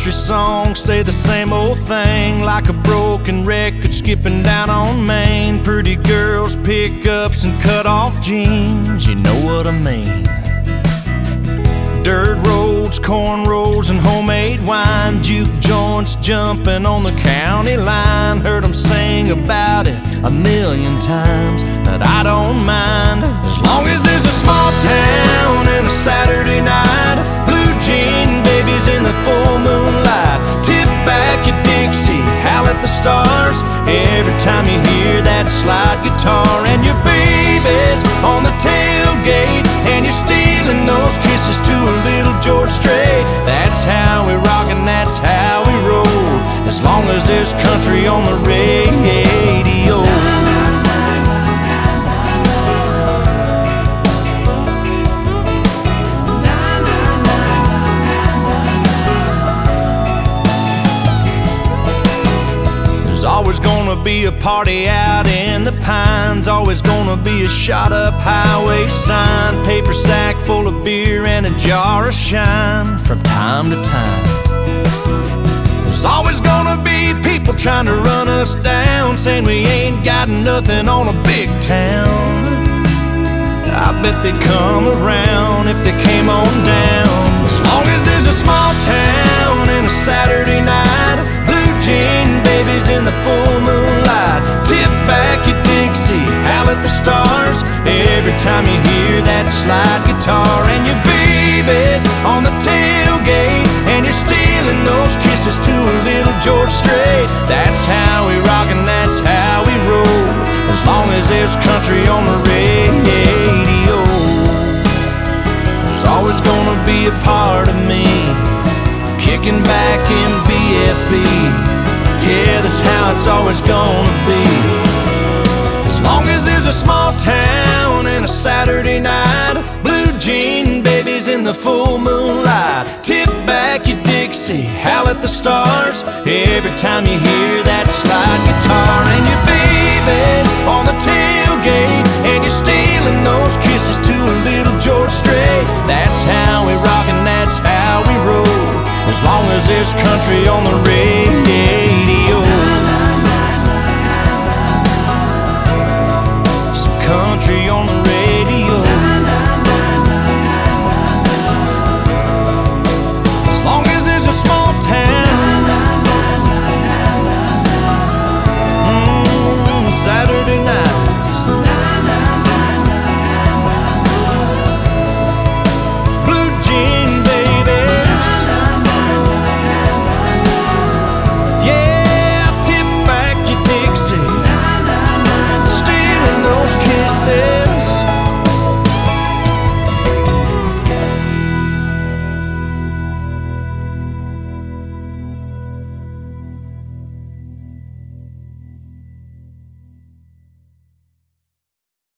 country songs say the same old thing, like a broken record skipping down on Main. Pretty girls, pickups, and cut-off jeans, you know what I mean. Dirt roads, cornrows, and homemade wine, juke joints jumping on the county line. Heard them sing about it a million times, but I don't mind, as long as there's a small town and a Saturday night. Blue jean babies in the full moonlight. Tip back your Dixie, howl at the stars every time you hear that slide guitar. And your baby's on the tailgate, and you're stealing those kisses to a little George Strait. That's how we rock and that's how we roll, as long as there's country on the radio. Always gonna be a party out in the pines, always gonna be a shot up highway sign, paper sack full of beer and a jar of shine from time to time. There's always gonna be people trying to run us down, saying we ain't got nothing on a big town. I bet they'd come around if they came on down, as long as there's a small town and a Saturday night. Blue jean babies in the full moonlight. Tip back your Dixie, howl at the stars every time you hear that slide guitar. And your baby's on the tailgate, and you're stealing those kisses to a little George Strait. That's how we rock and that's how we roll, as long as there's country on the radio. There's always gonna be a part of me kicking back in BFE. Yeah, that's how it's always gonna be, as long as there's a small town and a Saturday night. Blue jean babies in the full moonlight. Tip back your Dixie, howl at the stars every time you hear that slide guitar. And your baby's on the tailgate, and you're stealing those kisses to a little George Strait. That's how we rock and that's how we roll, as long as there's country on the radio. Some country